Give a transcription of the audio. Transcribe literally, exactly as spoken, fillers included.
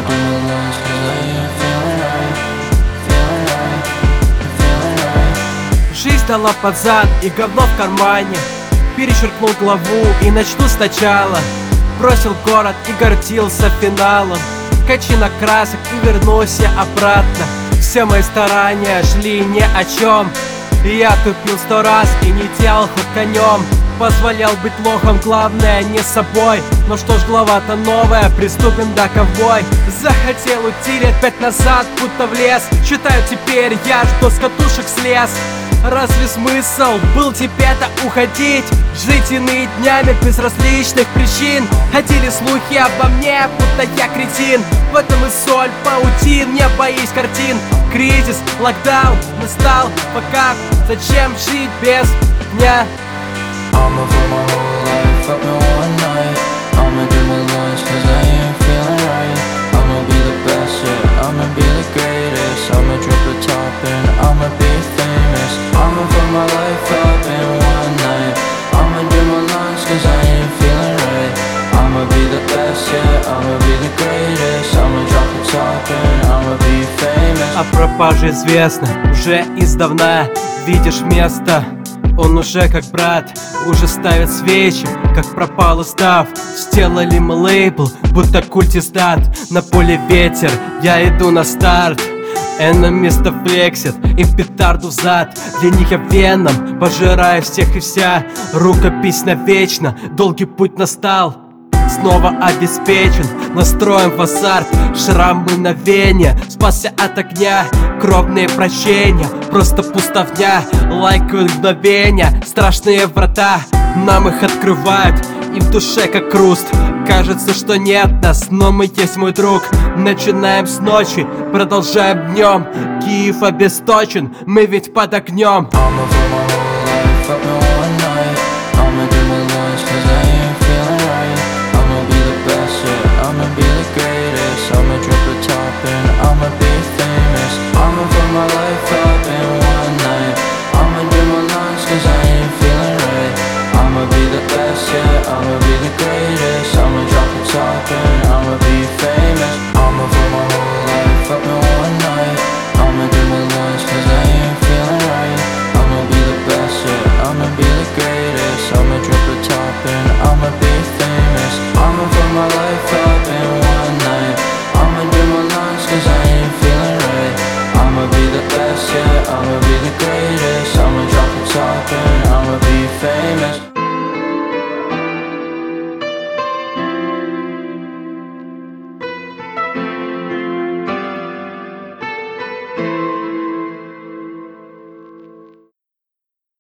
do my lines cause I ain't feeling right. Feeling right, feeling right. Жизнь дала под зад и говно в кармане. Перечеркнул главу и начну сначала. Бросил город и гордился финалом. Качина красок и вернусь я обратно. Все мои старания шли ни о чем. И я тупил сто раз и не делал ход конем. Позволял быть лохом, главное не собой. Но что ж, глава-то новая, приступим до ковбой. Захотел уйти лет пять назад, будто в лес. Считаю теперь я, что с катушек слез. Разве смысл был тебе-то уходить? Жить иные днями без различных причин. Ходили слухи обо мне, будто я кретин. В этом и соль паутин, не боись картин. Кризис, локдаун, настал, пока. Зачем жить без дня? I'ma put my whole life up in one night. I'ma do my lines cause I ain't feeling right. I'ma be the best, yeah, I'ma be the greatest. I'ma drip the top and I'ma be famous. I'ma put my life up in one night. I'ma do my lines cause I ain't feeling right. I'ma be the best, yeah, I'ma be the greatest. I'ma drop the top and I'ma be famous. О пропаже известно уже издавна. Видишь место, он уже как брат. Уже ставит свечи, как пропал устав. Сделали мы лейбл, будто культиздат. На поле ветер, я иду на старт. Эномисто флексит и в петарду зад. Для них я веном, пожирая всех и вся. Рукопись навечно, долгий путь настал. Снова обеспечен, настроен в азарт. Шрамы на вене, спасся от огня. Кровные прощения, просто пустовня. Лайкают мгновения, страшные врата. Нам их открывают, и в душе как хруст. Кажется, что нет нас, но мы есть, мой друг. Начинаем с ночи, продолжаем днем. Киев обесточен, мы ведь под огнем. I'ma